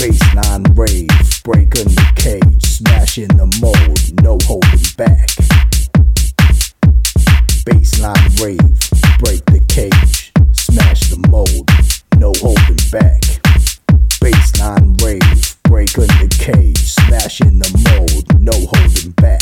Baseline rave, breaking the cage, smashing the mold, no holding back. Baseline rave, break the cage, smash the mold, no holding back. Baseline rave, breaking the cage, smashing the mold, no holding back.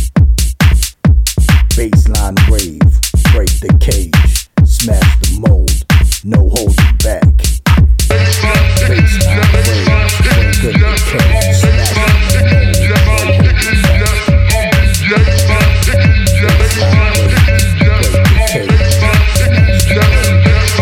Baseline rave, break the cage, smash the mold, no holding back. Baseline rave, breaking the cage, smashing the mold, no holding back. Baseline rave, break the cage, smash the mold,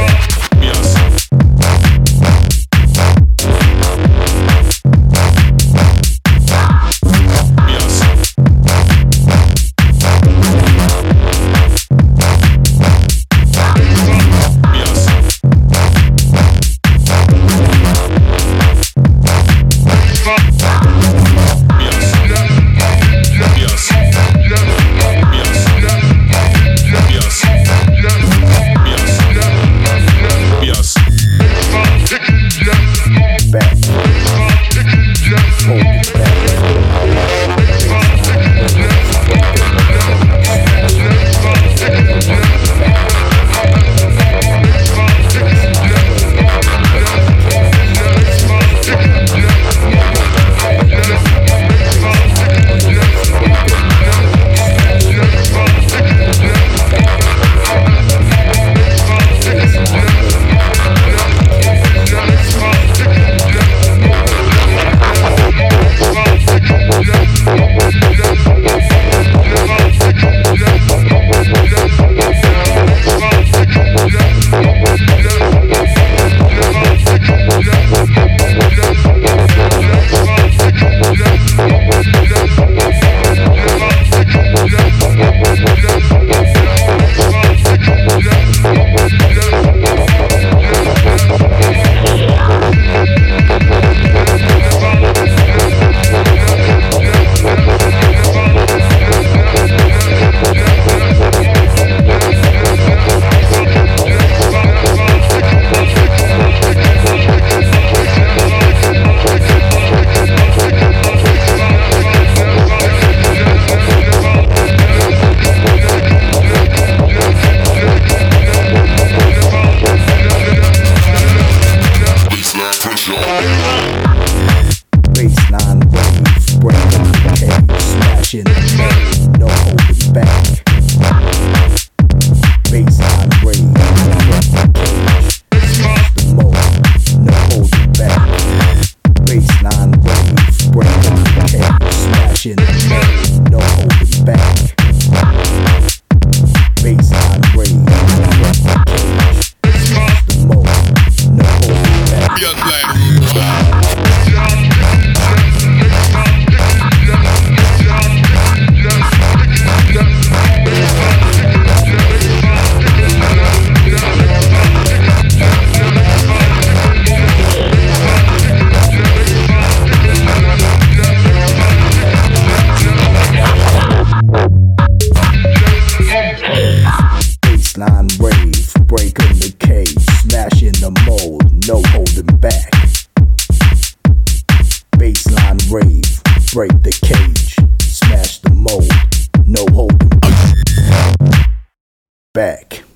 no holding back. Baseline rave, break the cage, smash the mold, no holding back.